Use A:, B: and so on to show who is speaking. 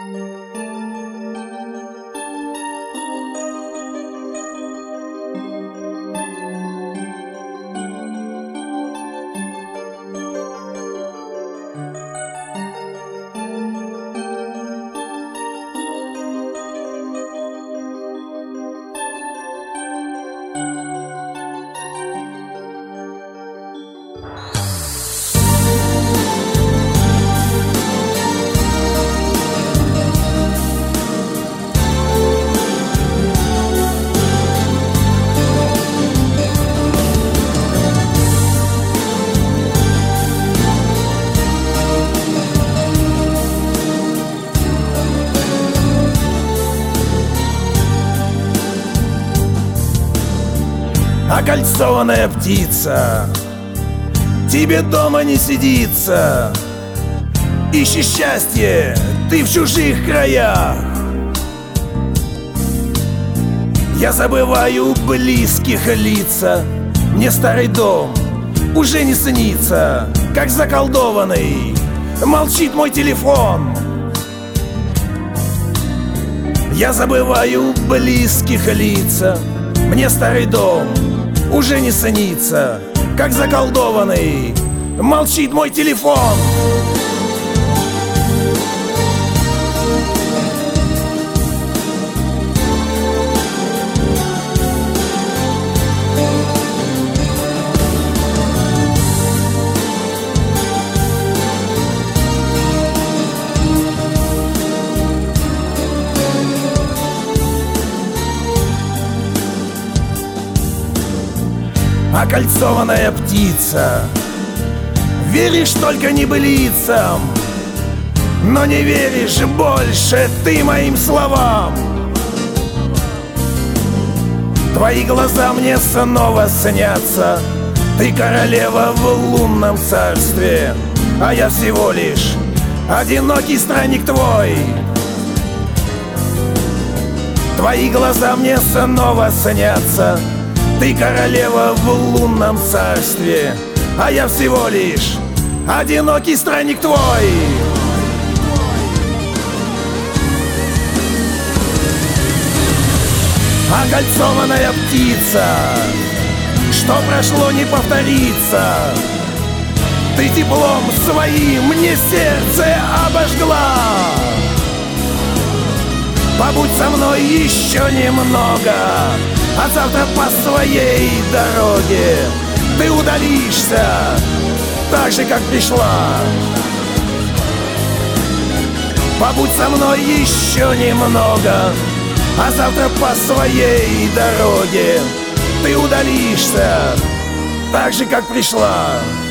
A: Окольцованная птица, тебе дома не сидится. Ищи счастье, ты в чужих краях. Я забываю близких лица. Мне старый дом уже не снится. Как заколдованный молчит мой телефон. Я забываю близких лица. Мне старый дом уже не снится. Как заколдованный молчит мой телефон. Окольцованная птица, веришь только небылицам, но не веришь больше ты моим словам. Твои глаза мне снова снятся. Ты королева в лунном царстве, а я всего лишь одинокий странник твой. Твои глаза мне снова снятся. Ты королева в лунном царстве, а я всего лишь одинокий странник твой. Окольцованная птица, что прошло не повторится. Ты теплом своим мне сердце обожгла. Побудь со мной еще немного, а завтра по своей дороге ты удалишься, так же, как пришла. Побудь со мной еще немного, а завтра по своей дороге ты удалишься, так же, как пришла.